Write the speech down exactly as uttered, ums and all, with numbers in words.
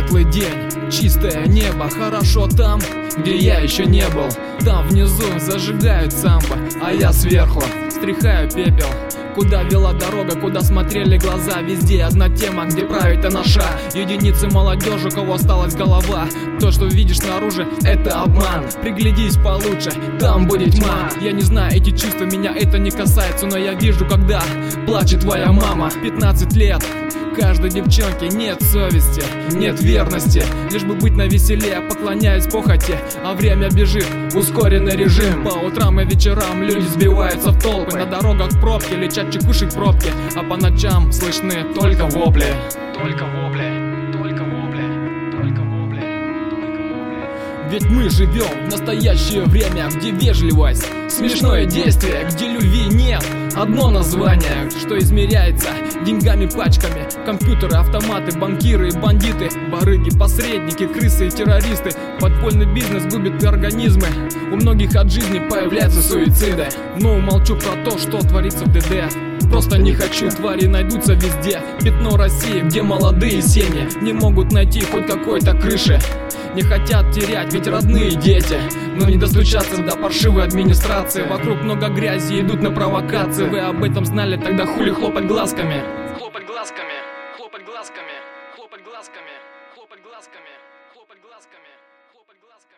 Светлый день, чистое небо, хорошо там, где я еще не был. Там внизу зажигают самбо, а я сверху стряхаю пепел. Куда вела дорога, куда смотрели глаза, везде одна тема, где правит анаша. Единицы молодежи, у кого осталась голова. То, что видишь снаружи, это обман. Приглядись получше, там будет тьма. Я не знаю, эти чувства, меня это не касается, но я вижу, когда плачет твоя мама. Пятнадцать лет, каждой девчонке нет совести, нет верности. Лишь бы быть навеселе, поклоняясь похоти, а время бежит, ускоренный режим. По утрам и вечерам люди сбиваются в толпы. На дорогах пробки, лечат чекушек пробки, а по ночам слышны только вопли. Только вопли, только вопли, только вопли, только вопли. Ведь мы живем в настоящее время, где вежливость, смешное действие, где любви нет. Одно название, что измеряется деньгами, пачками. Компьютеры, автоматы, банкиры и бандиты, барыги, посредники, крысы и террористы. Подпольный бизнес губит организмы. У многих от жизни появляются суициды. Но умолчу про то, что творится в ДД. Просто не хочу, твари найдутся везде. Пятно России, где молодые семьи не могут найти хоть какой-то крыши. Не хотят терять, ведь родные дети, но не достучаться до паршивой администрации. Вокруг много грязи, идут на провокации. Вы об этом знали, тогда хули хлопать глазками. Хлопать глазками, хлопать глазками, хлопать глазками, хлопать глазками, хлопать глазками, хлопать глазками.